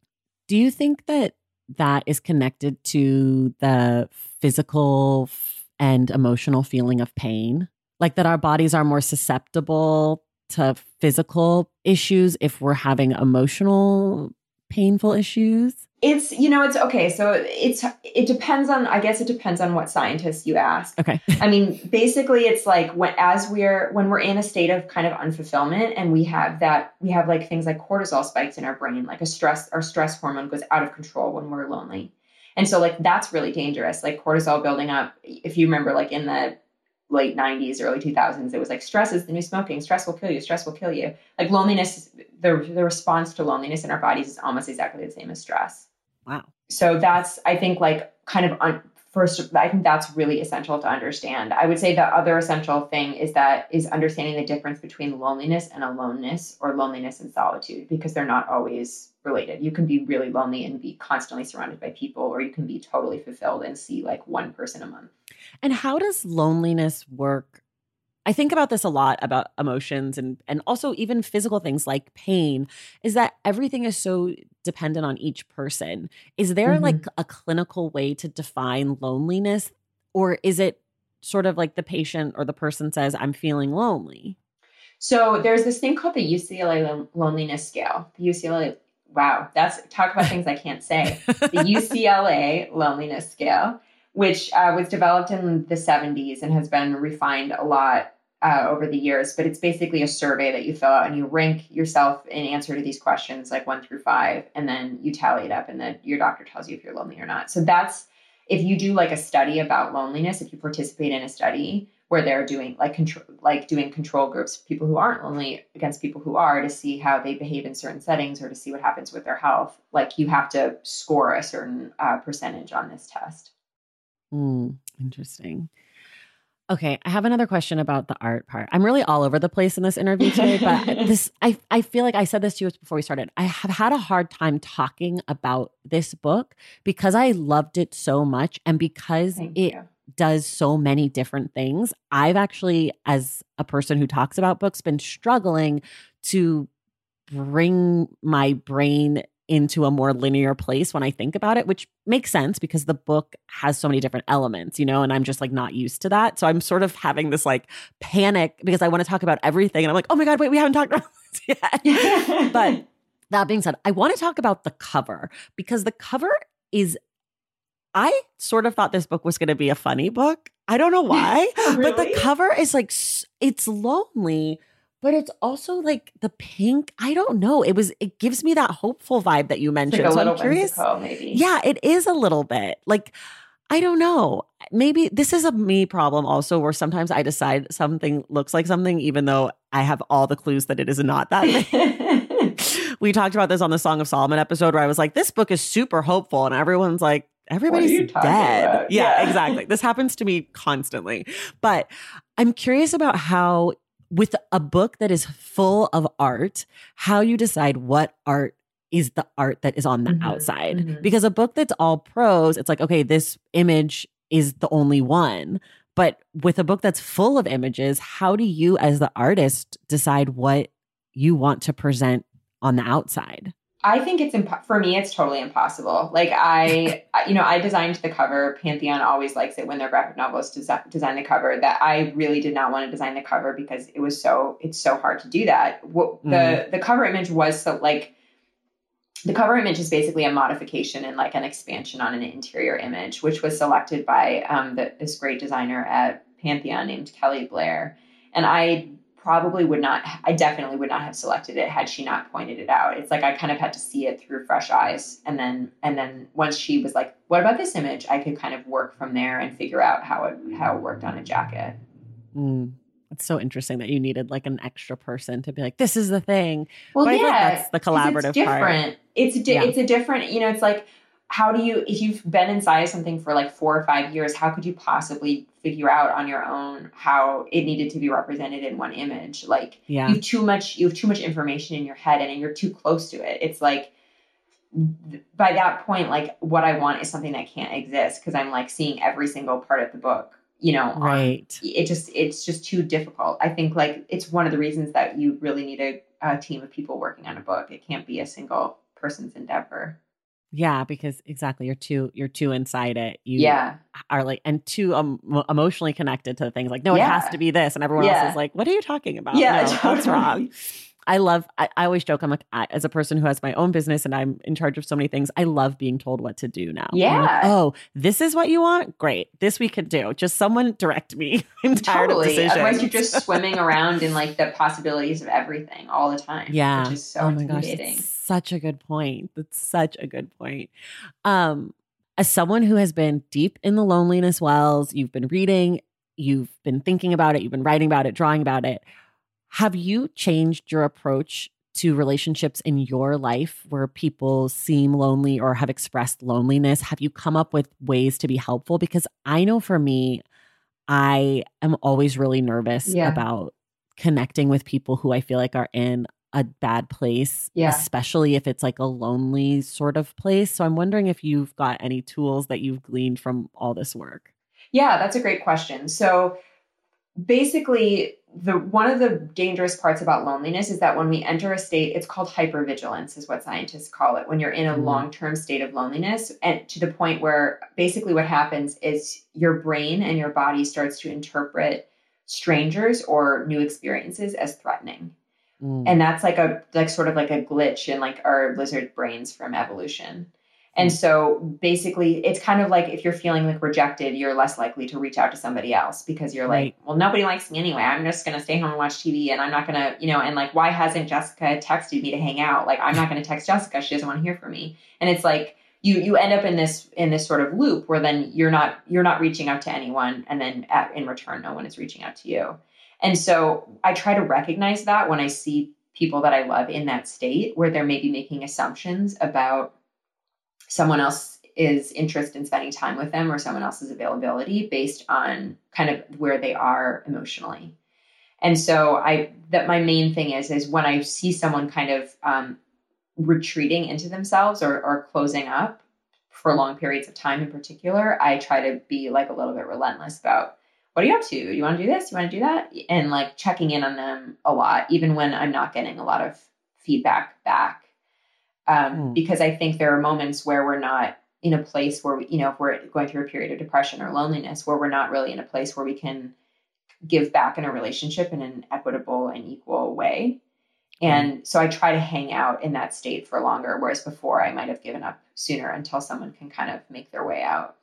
Do you think that that is connected to the physical and emotional feeling of pain? Like that our bodies are more susceptible to physical issues if we're having emotional, painful issues? It's, you know, it's okay. So it's, it depends on, I guess it depends on what scientists you ask. Okay. I mean, basically it's like when, as we're, when we're in a state of kind of unfulfillment and we have that, we have like things like cortisol spikes in our brain, like a stress, our stress hormone goes out of control when we're lonely. And so like, that's really dangerous. Like cortisol building up, if you remember, like in the late nineties, early two thousands, it was like, stress is the new smoking. Stress will kill you. Stress will kill you. Like loneliness, the, the response to loneliness in our bodies is almost exactly the same as stress. Wow. So that's, I think, like kind of un- first, I think that's really essential to understand. I would say the other essential thing is that is understanding the difference between loneliness and aloneness, or loneliness and solitude, because they're not always related. You can be really lonely and be constantly surrounded by people, or you can be totally fulfilled and see like one person a month. And how does loneliness work? I think about this a lot, about emotions and, and also even physical things like pain, is that everything is so dependent on each person. Is there mm-hmm. like a clinical way to define loneliness, or is it sort of like the patient or the person says, I'm feeling lonely? So there's this thing called the U C L A loneliness scale. The U C L A, wow, that's talk about things I can't say. The U C L A loneliness scale, which uh, was developed in the seventies and has been refined a lot Uh, over the years, but it's basically a survey that you fill out and you rank yourself in answer to these questions, like one through five, and then you tally it up, and then your doctor tells you if you're lonely or not. So that's, if you do like a study about loneliness, if you participate in a study where they're doing like control, like doing control groups, people who aren't lonely against people who are, to see how they behave in certain settings or to see what happens with their health, like you have to score a certain uh, percentage on this test. Mm, interesting. Okay, I have another question about the art part. I'm really all over the place in this interview today, but this I, I feel like I said this to you before we started. I have had a hard time talking about this book because I loved it so much, and because Thank it you. does so many different things. I've actually, as a person who talks about books, been struggling to bring my brain into a more linear place when I think about it, which makes sense because the book has so many different elements, you know, and I'm just like not used to that. So I'm sort of having this like panic because I want to talk about everything. And I'm like, oh my God, wait, we haven't talked about this yet. But That being said, I want to talk about the cover because the cover is, I sort of thought this book was going to be a funny book. I don't know why, Really? but the cover is like, it's lonely, but it's also like the pink. I don't know. It was, it gives me that hopeful vibe that you mentioned. It's like a so little I'm curious. whimsical, maybe. Yeah, it is a little bit. Like, I don't know. Maybe this is a me problem also, where sometimes I decide something looks like something, even though I have all the clues that it is not that thing. We talked about this on the Song of Solomon episode where I was like, this book is super hopeful. And everyone's like, everybody's dead. About? Yeah, Yeah, exactly. This happens to me constantly. But I'm curious about how, with a book that is full of art, how you decide what art is the art that is on the Mhm, outside. mhm. Because a book that's all prose, it's like, okay, this image is the only one. But with a book that's full of images, how do you as the artist decide what you want to present on the outside? I think it's, imp- for me, it's totally impossible. Like I, I- you know, I designed the cover. Pantheon always likes it when their graphic novelists desi- design the cover. That I really did not want to design the cover because it was so, it's so hard to do that. What, Mm. the, the cover image was so like, the cover image is basically a modification and like an expansion on an interior image, which was selected by um, the, this great designer at Pantheon named Kelly Blair. And I probably would not, I definitely would not have selected it had she not pointed it out. It's like I kind of had to see it through fresh eyes. And then, and then once she was like, what about this image? I could kind of work from there and figure out how it, how it worked on a jacket. Mm. It's so interesting that you needed like an extra person to be like, this is the thing. Well, but I yeah, feel like that's the 'cause collaborative it's different. part. It's a di- Yeah. it's a different, you know, it's like, how do you, if you've been inside of something for like four or five years, how could you possibly figure out on your own how it needed to be represented in one image? Like Yeah. you have too much, you have too much information in your head and you're too close to it. It's like, by that point, like what I want is something that can't exist because I'm like seeing every single part of the book, you know, on- Right. it just, it's just too difficult. I think like it's one of the reasons that you really need a, a team of people working on a book. It can't be a single person's endeavor. Yeah, because exactly, you're too you're too inside it. You Yeah. are like, and too um, emotionally connected to the things. Like, no, it Yeah. has to be this, and everyone Yeah. else is like, what are you talking about? Yeah, no, that's totally. wrong. I love. I, I always joke. I'm like, I, as a person who has my own business and I'm in charge of so many things, I love being told what to do now. I'm like, Yeah. oh, this is what you want? Great. This we can do. Just someone direct me. I'm tired of Totally. decisions. Otherwise, you're just swimming around in like the possibilities of everything all the time. Yeah. Which is so oh my gosh, intimidating. that's such a good point. That's such a good point. Um, as someone who has been deep in the loneliness wells, you've been reading, you've been thinking about it, you've been writing about it, drawing about it. Have you changed your approach to relationships in your life where people seem lonely or have expressed loneliness? Have you come up with ways to be helpful? Because I know for me, I am always really nervous Yeah. about connecting with people who I feel like are in a bad place, Yeah. especially if it's like a lonely sort of place. So I'm wondering if you've got any tools that you've gleaned from all this work. Yeah, that's a great question. So basically, the one of the dangerous parts about loneliness is that when we enter a state, it's called hypervigilance is what scientists call it, when you're in a Mm. long-term state of loneliness, and to the point where basically what happens is your brain and your body starts to interpret strangers or new experiences as threatening. Mm. And that's like a like sort of like a glitch in like our lizard brains from evolution. And so basically it's kind of like if you're feeling like rejected, you're less likely to reach out to somebody else because you're like, Right. well, nobody likes me anyway. I'm just going to stay home and watch T V and I'm not going to, you know, and like, why hasn't Jessica texted me to hang out? Like, I'm not going to text Jessica. She doesn't want to hear from me. And it's like, you, you end up in this, in this sort of loop where then you're not, you're not reaching out to anyone. And then at, in return, no one is reaching out to you. And so I try to recognize that when I see people that I love in that state where they're maybe making assumptions about someone else's interest in spending time with them or someone else's availability based on kind of where they are emotionally. And so I, that my main thing is, is when I see someone kind of um, retreating into themselves or, or closing up for long periods of time in particular, I try to be like a little bit relentless about, what are you up to? Do you want to do this? Do you want to do that? And like checking in on them a lot, even when I'm not getting a lot of feedback back. Um, Hmm. Because I think there are moments where we're not in a place where, we, you know, if we're going through a period of depression or loneliness, where we're not really in a place where we can give back in a relationship in an equitable and equal way. And mm. so I try to hang out in that state for longer, whereas before I might have given up sooner until someone can kind of make their way out.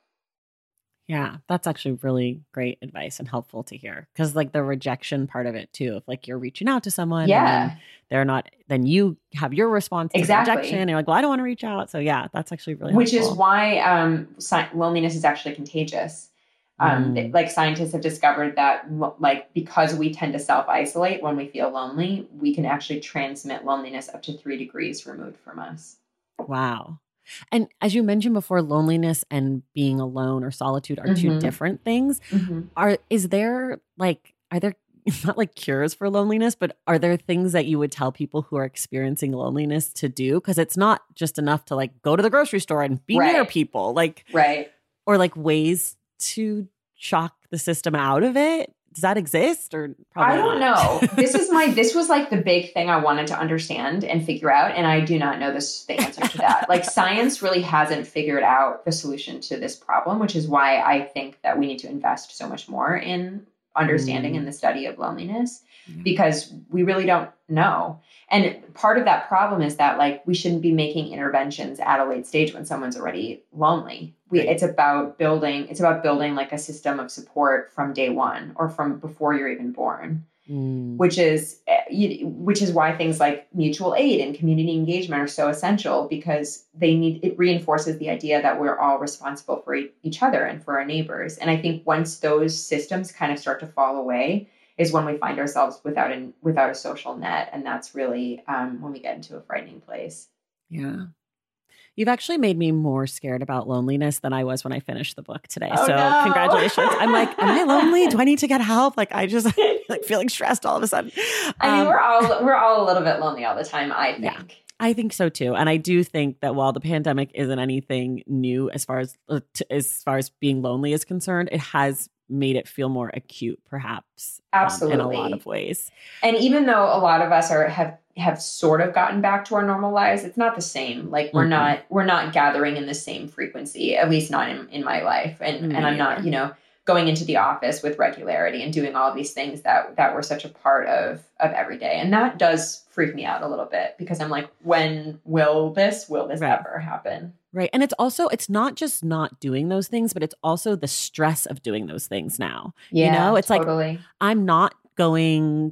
Yeah, that's actually really great advice and helpful to hear. Because like the rejection part of it too, if like you're reaching out to someone yeah. and then they're not, then you have your response to exactly. rejection. And you're like, well, I don't want to reach out. So yeah, that's actually really Which helpful. is why um, si- loneliness is actually contagious. Um, mm. they, like scientists have discovered that like because we tend to self-isolate when we feel lonely, we can actually transmit loneliness up to three degrees removed from us. Wow. And as you mentioned before, loneliness and being alone or solitude are mm-hmm. two different things. Mm-hmm. Are is there like are there not like cures for loneliness, but are there things that you would tell people who are experiencing loneliness to do? Because it's not just enough to like go to the grocery store and be right. near people, like right, or like ways to shock the system out of it. Does that exist or probably I don't not? know. This is my, this was like the big thing I wanted to understand and figure out. And I do not know this, the answer to that. Like science really hasn't figured out the solution to this problem, which is why I think that we need to invest so much more in understanding mm. and the study of loneliness yeah. because we really don't know. And part of that problem is that like, we shouldn't be making interventions at a late stage when someone's already lonely. We, right. It's about building, it's about building like a system of support from day one or from before you're even born, mm. which is, which is why things like mutual aid and community engagement are so essential because they need, it reinforces the idea that we're all responsible for each other and for our neighbors. And I think once those systems kind of start to fall away, is when we find ourselves without an without a social net. And that's really um, when we get into a frightening place. Yeah. You've actually made me more scared about loneliness than I was when I finished the book today. Oh, so no. Congratulations. I'm like, am I lonely? Do I need to get help? Like, I just like feeling stressed all of a sudden. I mean, um, we're all, we're all a little bit lonely all the time, I think. Yeah. I think so too. And I do think that while the pandemic isn't anything new as far as, uh, to, as far as being lonely is concerned, it has made it feel more acute, perhaps. Absolutely. Um, in a lot of ways. And even though a lot of us are have have sort of gotten back to our normal lives, it's not the same. Like we're mm-hmm. not we're not gathering in the same frequency, at least not in, in my life. And mm-hmm. and I'm not, you know, going into the office with regularity and doing all of these things that that were such a part of of every day. And that does freak me out a little bit because I'm like, when will this will this right. ever happen? Right. And it's also, it's not just not doing those things, but it's also the stress of doing those things now. Yeah, you know, it's totally. like, I'm not going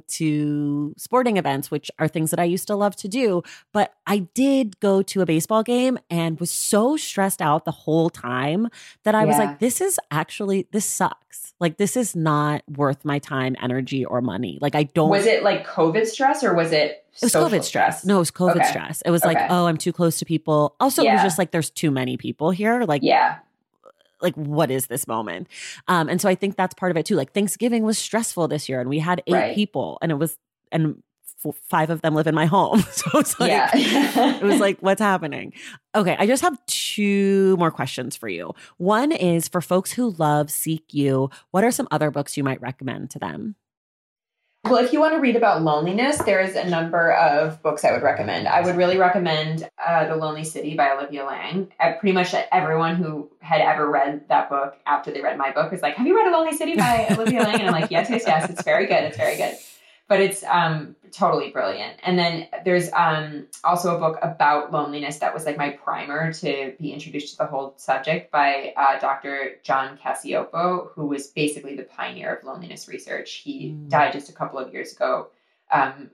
to sporting events, which are things that I used to love to do. But I did go to a baseball game and was so stressed out the whole time that I yeah. was like, this is actually, this sucks. Like, this is not worth my time, energy, or money. Like, I don't. Was it like COVID stress or was it It was social COVID stress. stress. No, it was COVID okay. stress. It was okay. like, oh, I'm too close to people. Also, yeah. it was just like, there's too many people here. Like, yeah. like, what is this moment? Um, and so I think that's part of it too. Like Thanksgiving was stressful this year and we had eight right. people and it was, and f- five of them live in my home. So it's like, yeah. it was like, what's happening? Okay. I just have two more questions for you. One is for folks who love Seek You, what are some other books you might recommend to them? Well, if you want to read about loneliness, there is a number of books I would recommend. I would really recommend uh, The Lonely City by Olivia Lang. Uh, pretty much everyone who had ever read that book after they read my book is like, have you read A Lonely City by Olivia Lang? And I'm like, yes, yes, yes. It's very good. It's very good. But it's um, totally brilliant. And then there's um, also a book about loneliness that was like my primer to be introduced to the whole subject by uh, Doctor John Cacioppo, who was basically the pioneer of loneliness research. He mm. died just a couple of years ago, um,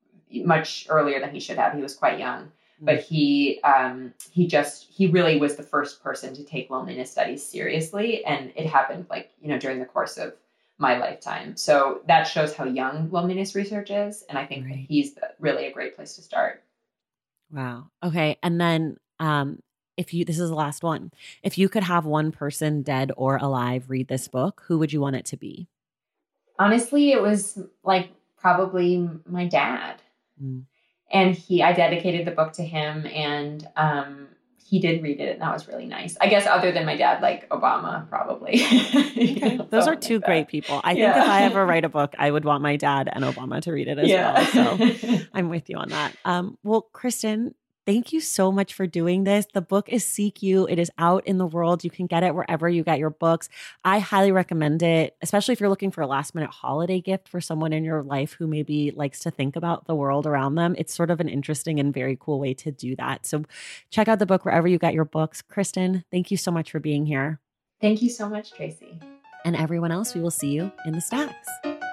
much earlier than he should have. He was quite young. Mm. But he um, he just, he really was the first person to take loneliness studies seriously. And it happened like, you know, during the course of my lifetime. So that shows how young loneliness research is. And I think right. that he's really a great place to start. Wow. Okay. And then um, if you, this is the last one, if you could have one person dead or alive read this book, who would you want it to be? Honestly, it was like probably my dad. Mm. And he, I dedicated the book to him and um, he did read it, and that was really nice. I guess other than my dad, like Obama, probably. Okay. Those are two like great people. I yeah. think if I ever write a book, I would want my dad and Obama to read it as yeah. well. So I'm with you on that. Um, well, Kristen, thank you so much for doing this. The book is Seek You. It is out in the world. You can get it wherever you get your books. I highly recommend it, especially if you're looking for a last minute holiday gift for someone in your life who maybe likes to think about the world around them. It's sort of an interesting and very cool way to do that. So check out the book wherever you get your books. Kristen, thank you so much for being here. Thank you so much, Tracy. And everyone else, we will see you in the stacks.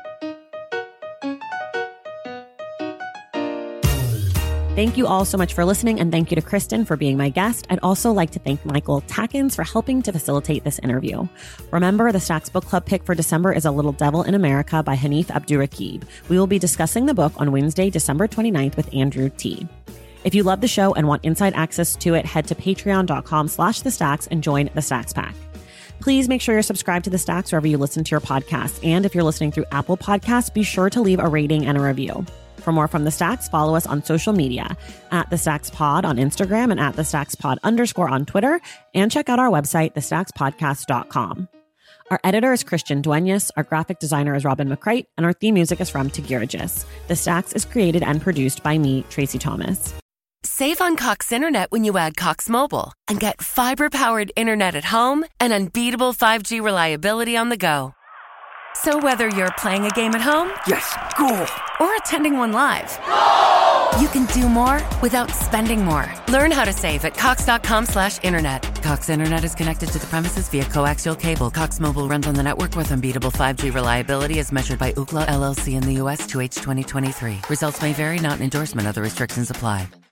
Thank you all so much for listening, and thank you to Kristen for being my guest. I'd also like to thank Michael Tackins for helping to facilitate this interview. Remember, the Stacks Book Club pick for December is A Little Devil in America by Hanif Abdurraqib. We will be discussing the book on Wednesday, December twenty-ninth with Andrew T. If you love the show and want inside access to it, head to patreon.com slash the stacks and join the Stacks Pack. Please make sure you're subscribed to the Stacks wherever you listen to your podcasts. And if you're listening through Apple Podcasts, be sure to leave a rating and a review. For more from The Stacks, follow us on social media at The Stacks Pod on Instagram and at The Stacks Pod underscore on Twitter, and check out our website, the stacks podcast dot com. Our editor is Christian Duenas, our graphic designer is Robin McCrite, and our theme music is from Tegirigis. The Stacks is created and produced by me, Tracy Thomas. Save on Cox Internet when you add Cox Mobile and get fiber-powered internet at home and unbeatable five G reliability on the go. So whether you're playing a game at home, yes, cool, or attending one live, no! You can do more without spending more. Learn how to save at cox.com slash internet. Cox Internet is connected to the premises via coaxial cable. Cox Mobile runs on the network with unbeatable five G reliability as measured by Ookla L L C in the U S to H twenty twenty-three. Results may vary, not an endorsement. Other restrictions apply.